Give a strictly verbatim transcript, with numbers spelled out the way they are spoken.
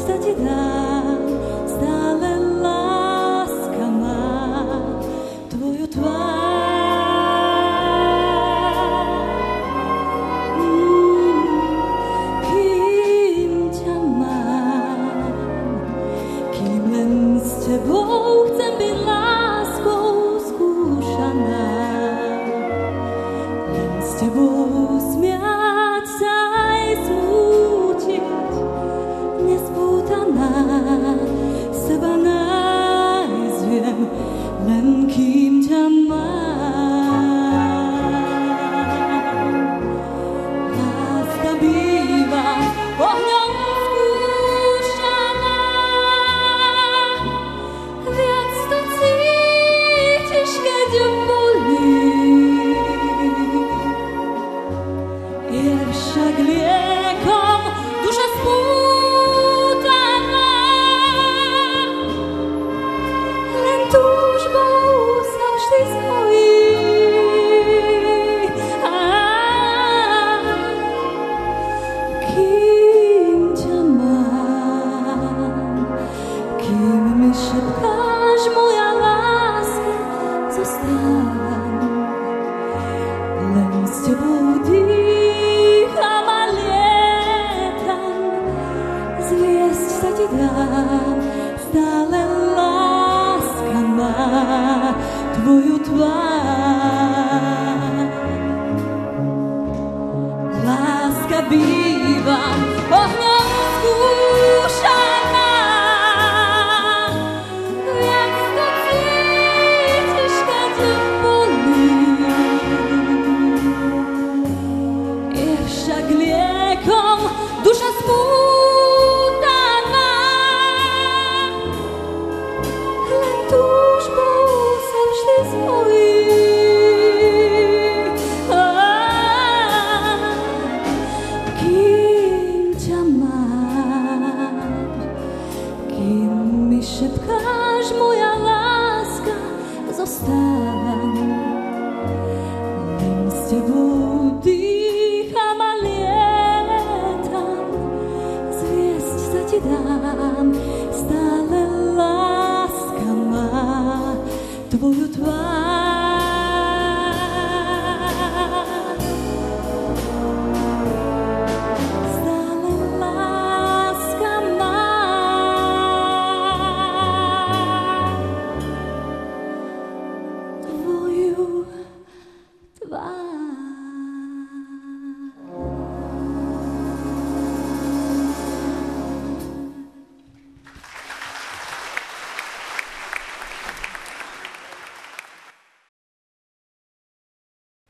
sa ti dám, stále láska má tvoju tvár. Tebou chcem byť láskou skúšaná, len s tebou smiať sa aj smútiť, nespútaná, seba nájsť viem, len kým ťa mám. Láska býva ohňom liekom duša spútaná, len túžbou sa vždy zhojí. Kým ťa mám, kým mi šepkáš, moja láska, zostávam, len s tebou dýcham a lietam, zviesť sa ti dám, stále láska má tvoju tvár. Láska býva ohňom skúšaná, viac to cítiš, keď ťa bolí. Je však liekom duša spútaná, len túžbou sa vždy zhojí. Kým ťa mám, kým mi šepkáš, moja láska, zostávam, len s tebou dýcham a lietam, zviesť sa ti dám, stále láska má tvoju tvár.